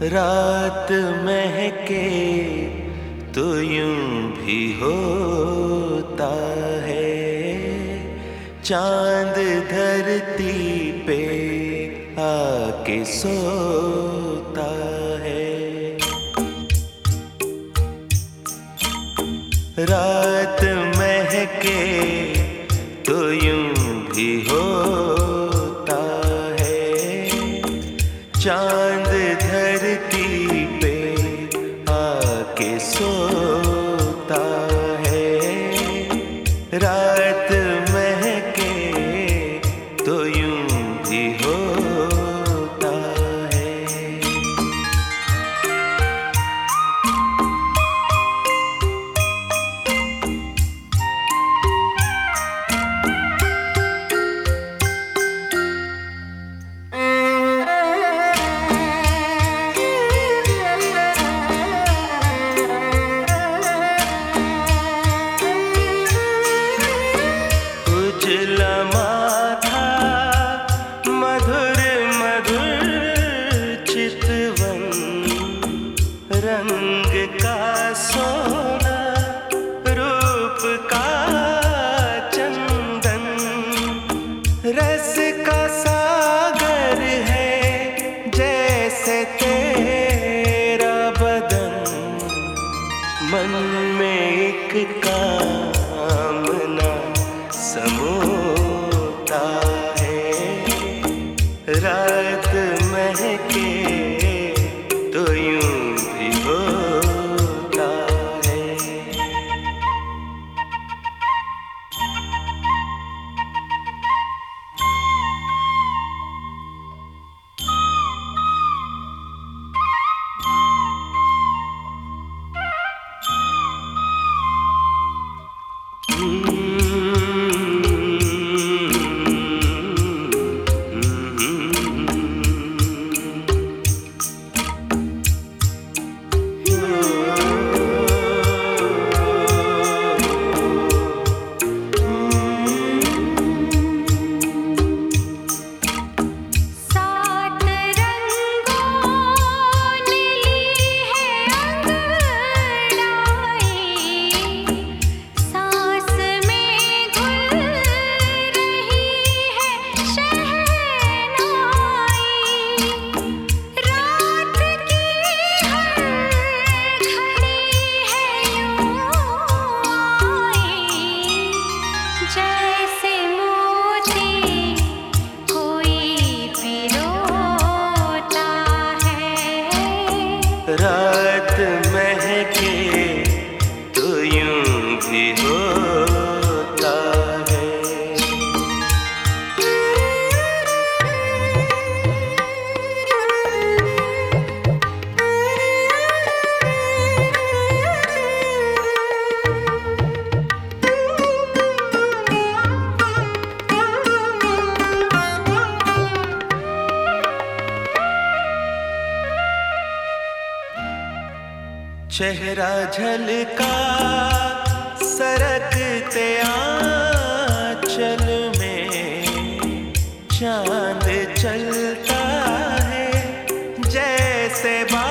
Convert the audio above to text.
रात महके तो यूं भी होता है, चांद धरती पे आके सोता है। रात महके तो यूं भी होता है, चांद धरती पे आके सोता है। रात महके तो यूं भी होता है। उजला माथा मधुर मधुर चितवन, रंग का सोना रूप का चंदन, रस का सागर है जैसे तेरा बदन। मन में एक कामना समोता है, रात महके तो यूं भी होता है। रात महके तो यूं भी होता है। चेहरा झलका सरकते आंचल में, चांद चलता है जैसे